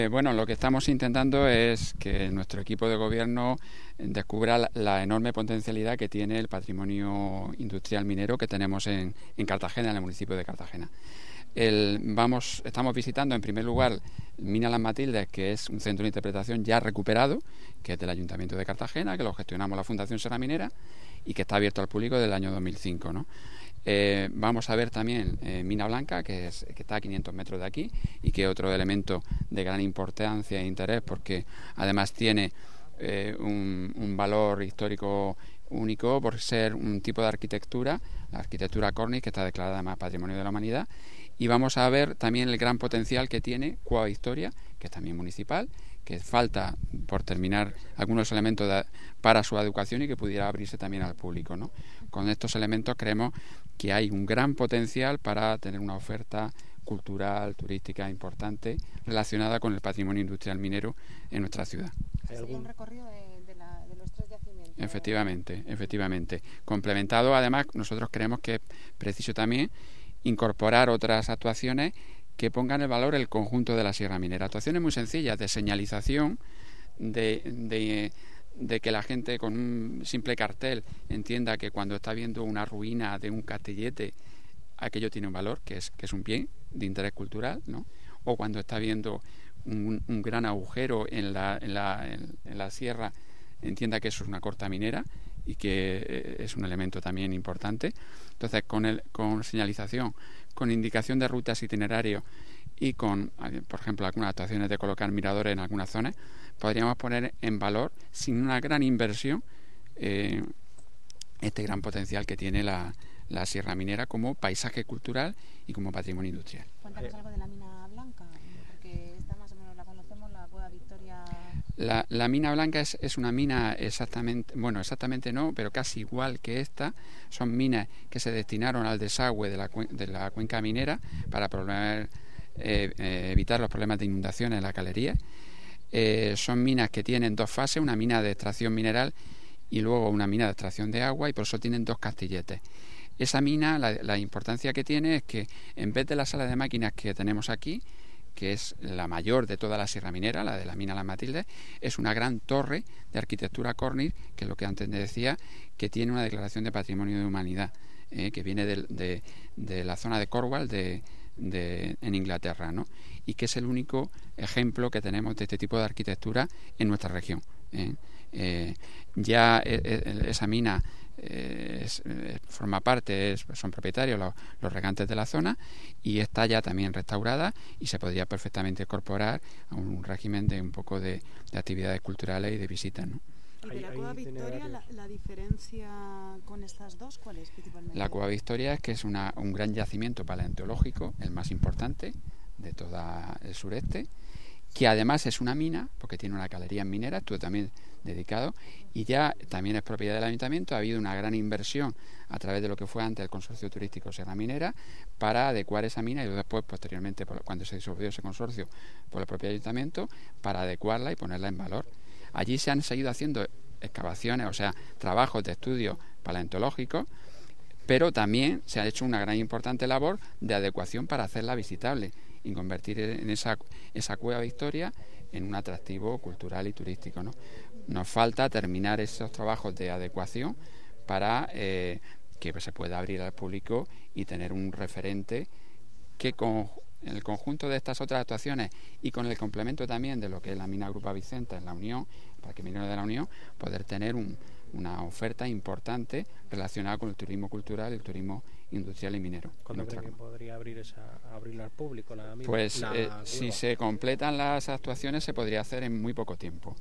Bueno, lo que estamos intentando es que nuestro equipo de gobierno descubra la enorme potencialidad que tiene el patrimonio industrial minero que tenemos en Cartagena, en el municipio de Cartagena. Estamos visitando en primer lugar Mina Las Matildes, que es un centro de interpretación ya recuperado, que es del Ayuntamiento de Cartagena, que lo gestionamos la Fundación Serra Minera y que está abierto al público desde el año 2005, ¿no? Vamos a ver también Mina Blanca, que está a 500 metros de aquí y que es otro elemento de gran importancia e interés porque además tiene un valor histórico único por ser un tipo de arquitectura, la arquitectura Cornish, que está declarada además Patrimonio de la Humanidad. Y vamos a ver también el gran potencial que tiene Cueva Victoria, que es también municipal, que falta por terminar algunos elementos para su adecuación y que pudiera abrirse también al público, ¿no? Con estos elementos creemos que hay un gran potencial para tener una oferta cultural, turística importante relacionada con el patrimonio industrial minero en nuestra ciudad. Sería un recorrido de los 3 yacimientos. Efectivamente. Complementado, además, nosotros creemos que es preciso también incorporar otras actuaciones que pongan en valor el conjunto de la Sierra Minera. Actuaciones muy sencillas de señalización, de que la gente con un simple cartel entienda que cuando está viendo una ruina de un castillete, aquello tiene un valor, que es un bien de interés cultural, ¿no? O cuando está viendo un gran agujero en la sierra, entienda que eso es una corta minera y que es un elemento también importante. Entonces, con señalización, con indicación de rutas, itinerarios y con, por ejemplo, algunas actuaciones de colocar miradores en algunas zonas, podríamos poner en valor, sin una gran inversión, este gran potencial que tiene la Sierra Minera como paisaje cultural y como patrimonio industrial. Cuéntanos algo de la Mina Blanca, porque esta más o menos la conocemos, la Cueva Victoria. La Mina Blanca es una mina exactamente no, pero casi igual que esta. Son minas que se destinaron al desagüe de la cuenca minera para evitar los problemas de inundaciones en la galería. Son minas que tienen 2 fases, una mina de extracción mineral y luego una mina de extracción de agua, y por eso tienen 2 castilletes. Esa mina, la importancia que tiene es que en vez de la sala de máquinas que tenemos aquí, que es la mayor de toda la Sierra Minera, la de la Mina Las Matildes, es una gran torre de arquitectura Cornish, que es lo que antes decía, que tiene una declaración de Patrimonio de Humanidad, que viene de la zona de Cornwall en Inglaterra, ¿no? Y que es el único ejemplo que tenemos de este tipo de arquitectura en nuestra región. Esa mina forma parte, son propietarios los regantes de la zona, y está ya también restaurada y se podría perfectamente incorporar a un régimen de un poco de actividades culturales y de visitas, ¿no? ¿Y de la Cueva Victoria la diferencia con estas dos cuál es principalmente? La Cueva Victoria es que es un gran yacimiento paleontológico, el más importante de todo el sureste, que además es una mina, porque tiene una galería minera, estuvo también dedicado, y ya también es propiedad del ayuntamiento. Ha habido una gran inversión a través de lo que fue antes el consorcio turístico Sierra Minera para adecuar esa mina, y después, posteriormente, cuando se disolvió ese consorcio por el propio ayuntamiento, para adecuarla y ponerla en valor. Allí se han seguido haciendo excavaciones, o sea, trabajos de estudio paleontológicos, pero también se ha hecho una gran importante labor de adecuación para hacerla visitable y convertir en esa Cueva Victoria en un atractivo cultural y turístico, ¿no? Nos falta terminar esos trabajos de adecuación para que se pueda abrir al público y tener un referente que con el conjunto de estas otras actuaciones y con el complemento también de lo que es la mina Grupa Vicenta en la Unión, el Parque Minero de la Unión, poder tener una oferta importante relacionada con el turismo cultural y el turismo industrial y minero. ¿Cuándo cree que podría abrirla al público la mina? Pues si se completan las actuaciones se podría hacer en muy poco tiempo.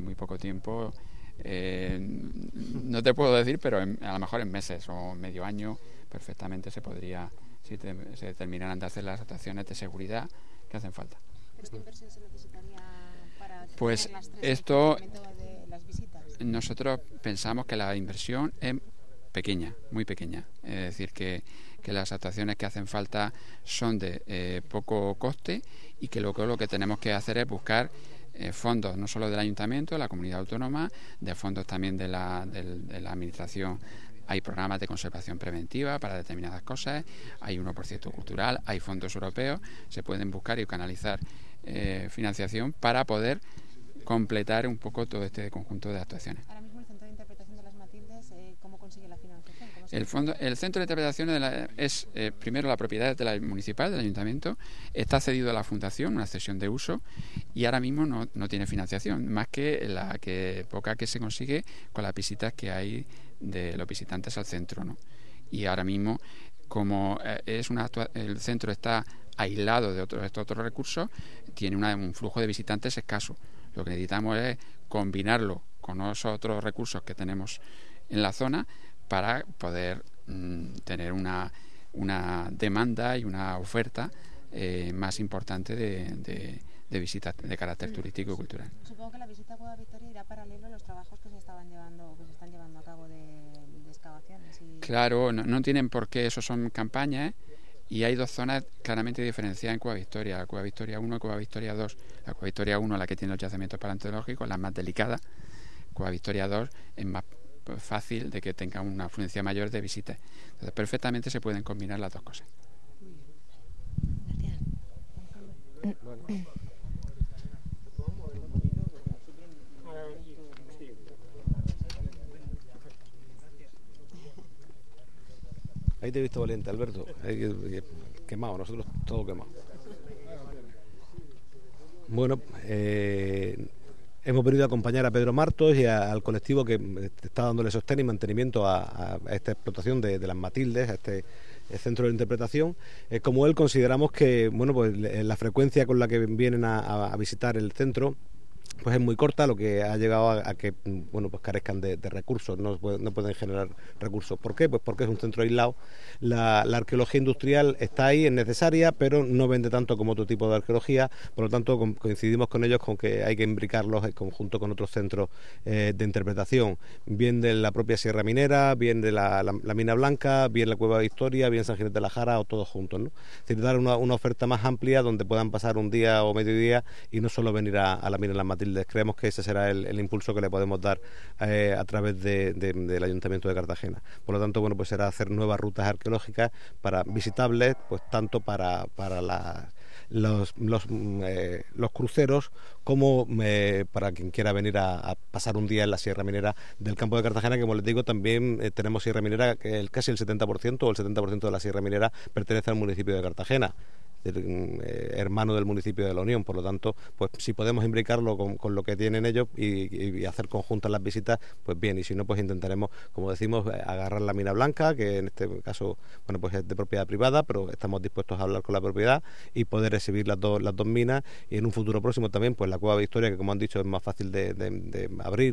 No te puedo decir, pero a lo mejor en meses o medio año perfectamente se podría, si se terminaran de hacer las actuaciones de seguridad que hacen falta. ¿Esta inversión se necesitaría para pues las 3 esto de las visitas? Nosotros pensamos que la inversión es pequeña, muy pequeña. Es decir, que las actuaciones que hacen falta son de poco coste, y que lo que tenemos que hacer es buscar fondos no solo del ayuntamiento, de la comunidad autónoma, de fondos también de la administración. Hay programas de conservación preventiva para determinadas cosas, hay uno por cierto cultural, hay fondos europeos, se pueden buscar y canalizar financiación para poder completar un poco todo este conjunto de actuaciones. Ahora mismo el Centro de Interpretación de las Matildes, ¿cómo consigue la financiación? El Centro de Interpretación es primero la propiedad de la municipal, del ayuntamiento, está cedido a la fundación, una cesión de uso, y ahora mismo no tiene financiación, más que la poca que se consigue con las visitas que hay de los visitantes al centro, ¿no? Y ahora mismo, como el centro está aislado de estos otros recursos, tiene un flujo de visitantes escaso. Lo que necesitamos es combinarlo con los otros recursos que tenemos en la zona para poder tener una demanda y una oferta más importante de visitas de carácter turístico y cultural. Supongo que la visita a Cueva Victoria irá paralelo a los trabajos que se están llevando a cabo de excavaciones. Claro, no tienen por qué, eso son campañas, y hay dos zonas claramente diferenciadas en Cueva Victoria, la Cueva Victoria 1 y Cueva Victoria 2. La Cueva Victoria 1, la que tiene los yacimientos paleontológicos, la más delicada. Cueva Victoria 2 es más fácil de que tenga una afluencia mayor de visitas. Entonces, perfectamente se pueden combinar las dos cosas. Gracias. Ahí te he visto valiente, Alberto. Quemado, nosotros todo quemado. Bueno, hemos venido a acompañar a Pedro Martos y al colectivo que está dándole sostén y mantenimiento a esta explotación de las Matildes, a este centro de interpretación. Como él, consideramos que pues la frecuencia con la que vienen a visitar el centro pues es muy corta, lo que ha llegado a que pues carezcan de recursos, no pueden generar recursos. ¿Por qué? Pues porque es un centro aislado. La arqueología industrial está ahí, es necesaria, pero no vende tanto como otro tipo de arqueología, por lo tanto coincidimos con ellos con que hay que imbricarlos en conjunto con otros centros de interpretación, bien de la propia Sierra Minera, bien de la Mina Blanca, bien la Cueva Victoria, bien San Ginés de la Jara, o todos juntos, ¿no? Es decir, dar una oferta más amplia donde puedan pasar un día o medio día y no solo venir a la Mina de las Matildes. Creemos que ese será el impulso que le podemos dar a través del Ayuntamiento de Cartagena. Por lo tanto, pues será hacer nuevas rutas arqueológicas visitables, pues tanto para los cruceros como para quien quiera venir a pasar un día en la Sierra Minera del campo de Cartagena, que, como les digo, también tenemos Sierra Minera, que casi el 70% o el 70% de la Sierra Minera pertenece al municipio de Cartagena, hermano del municipio de La Unión. Por lo tanto, pues si podemos imbricarlo con lo que tienen ellos y hacer conjuntas las visitas, pues bien, y si no, pues intentaremos, como decimos, agarrar la Mina Blanca, que en este caso pues es de propiedad privada, pero estamos dispuestos a hablar con la propiedad y poder exhibir las dos minas, y en un futuro próximo también pues la Cueva Victoria, que, como han dicho, es más fácil de abrir,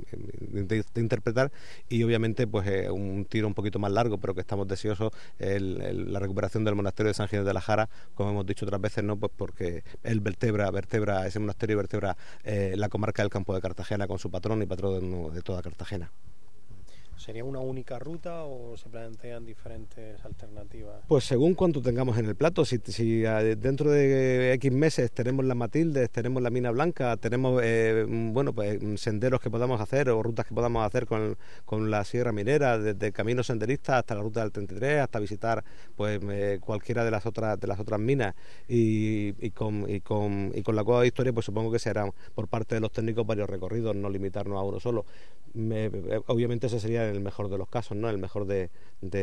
de interpretar, y obviamente pues un tiro un poquito más largo, pero que estamos deseosos, la recuperación del monasterio de San Ginés de la Jara, como hemos dicho otras veces, ¿no? Pues porque él vertebra ese monasterio, vertebra la comarca del Campo de Cartagena con su patrón y patrón de toda Cartagena. ¿Sería una única ruta o se plantean diferentes alternativas? Pues según cuánto tengamos en el plato. Si dentro de X meses tenemos las Matildes, tenemos la Mina Blanca, tenemos pues senderos que podamos hacer o rutas que podamos hacer con la Sierra Minera, desde caminos senderistas hasta la ruta del 33, hasta visitar pues cualquiera de las otras minas, y con la Cueva de Historia, pues supongo que serán por parte de los técnicos varios recorridos, no limitarnos a uno solo. Obviamente ese sería el mejor de los casos, ¿no? El mejor de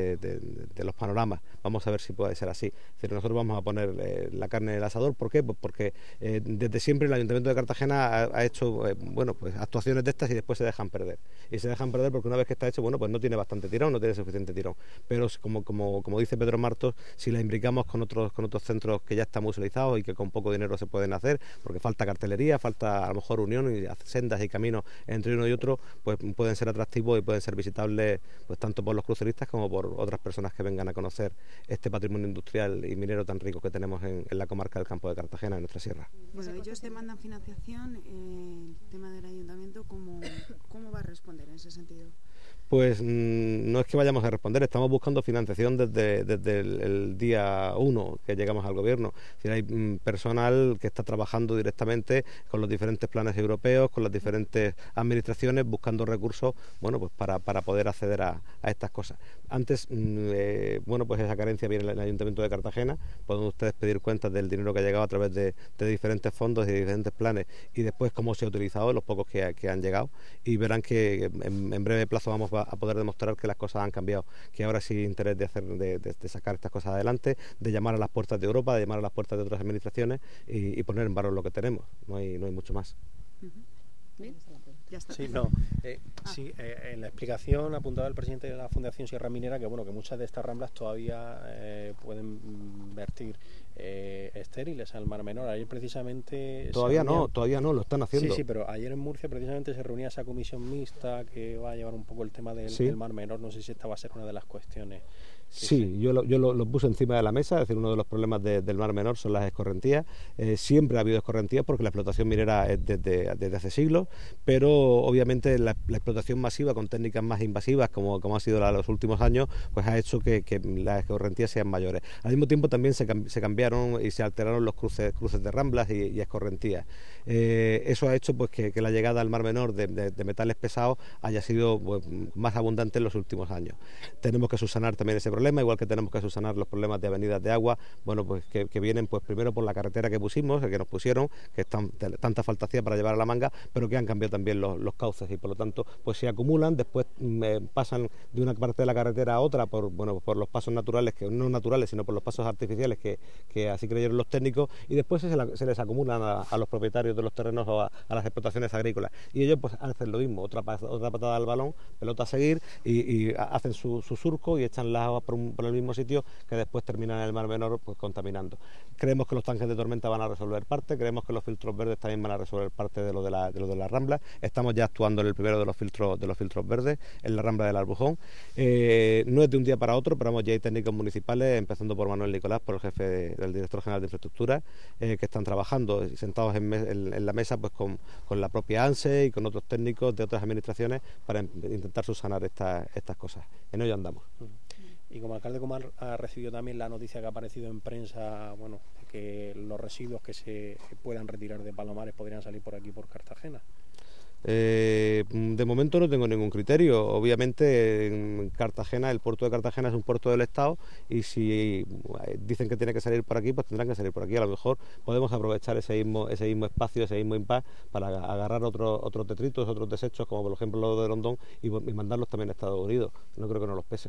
los panoramas. Vamos a ver si puede ser así. Es decir, nosotros vamos a poner la carne en el asador. ¿Por qué? Pues porque desde siempre el Ayuntamiento de Cartagena ha hecho pues actuaciones de estas y después se dejan perder. Y se dejan perder porque una vez que está hecho, pues no tiene bastante tirón, no tiene suficiente tirón. Pero como dice Pedro Martos, si la imbricamos con otros centros que ya están muy utilizados y que con poco dinero se pueden hacer, porque falta cartelería, falta a lo mejor unión y sendas y caminos entre uno y otro, pues pueden ser atractivos y pueden ser visitables pues tanto por los cruceristas como por otras personas que vengan a conocer este patrimonio industrial y minero tan rico que tenemos en la comarca del Campo de Cartagena, en nuestra sierra. Bueno, ellos demandan financiación. El tema del ayuntamiento, ¿cómo va a responder en ese sentido? Pues no es que vayamos a responder, estamos buscando financiación desde el día 1 que llegamos al gobierno. Si hay personal que está trabajando directamente con los diferentes planes europeos, con las diferentes administraciones, buscando recursos, bueno, pues para poder acceder a estas cosas. Antes, bueno, pues esa carencia viene en el Ayuntamiento de Cartagena. Pueden ustedes pedir cuentas del dinero que ha llegado a través de diferentes fondos y de diferentes planes, y después cómo se ha utilizado, los pocos que han llegado, y verán que en breve plazo vamos a poder demostrar que las cosas han cambiado, que ahora sí hay interés de sacar estas cosas adelante, de llamar a las puertas de Europa, de llamar a las puertas de otras administraciones y poner en valor lo que tenemos. No hay mucho más. ¿Bien? Ya está. Sí, no. En la explicación apuntaba el presidente de la Fundación Sierra Minera que que muchas de estas ramblas todavía pueden vertir estériles al Mar Menor. Ayer precisamente... Todavía no, lo están haciendo. Sí, pero ayer en Murcia precisamente se reunía esa comisión mixta que va a llevar un poco el tema del Mar Menor. No sé si esta va a ser una de las cuestiones. Sí, yo lo puse encima de la mesa. Es decir, uno de los problemas del Mar Menor son las escorrentías. Siempre ha habido escorrentías porque la explotación minera es desde hace siglos, pero obviamente la explotación masiva con técnicas más invasivas como ha sido los últimos años, pues ha hecho que las escorrentías sean mayores. Al mismo tiempo también se cambiaron y se alteraron los cruces de ramblas y escorrentías. Eso ha hecho pues que la llegada al Mar Menor de metales pesados haya sido pues, más abundante en los últimos años. Tenemos que subsanar también ese problema, igual que tenemos que subsanar los problemas de avenidas de agua, bueno, pues que vienen pues primero por la carretera que pusimos, que nos pusieron, que tanta falta hacía para llevar a la Manga, pero que han cambiado también los cauces y por lo tanto pues se acumulan, después pasan de una parte de la carretera a otra por los pasos naturales, que no naturales, sino por los pasos artificiales que así creyeron los técnicos, y después se les acumulan a los propietarios de los terrenos o a las explotaciones agrícolas, y ellos pues hacen lo mismo, otra patada al balón, pelota a seguir, y hacen su surco y echan las aguas por el mismo sitio, que después terminan en el Mar Menor pues contaminando. Creemos que los tanques de tormenta van a resolver parte, creemos que los filtros verdes también van a resolver parte de lo de la Rambla. Estamos ya actuando en el primero de los filtros verdes, en la Rambla del Albujón. No es de un día para otro, pero ya hay técnicos municipales, empezando por Manuel Nicolás, por el jefe del director general de infraestructura, que están trabajando sentados en la mesa pues con la propia ANSE y con otros técnicos de otras administraciones para intentar subsanar estas cosas. En ello andamos. Y como alcalde Comar ha recibido también la noticia que ha aparecido en prensa, bueno, de que los residuos que se puedan retirar de Palomares podrían salir por aquí, por Cartagena. De momento no tengo ningún criterio. Obviamente en Cartagena, el puerto de Cartagena es un puerto del Estado, y si dicen que tiene que salir por aquí, pues tendrán que salir por aquí. A lo mejor podemos aprovechar ese mismo espacio, ese mismo impasse para agarrar otros detritos, otros desechos, como por ejemplo los de Rondón, y mandarlos también a Estados Unidos. No creo que nos los pese.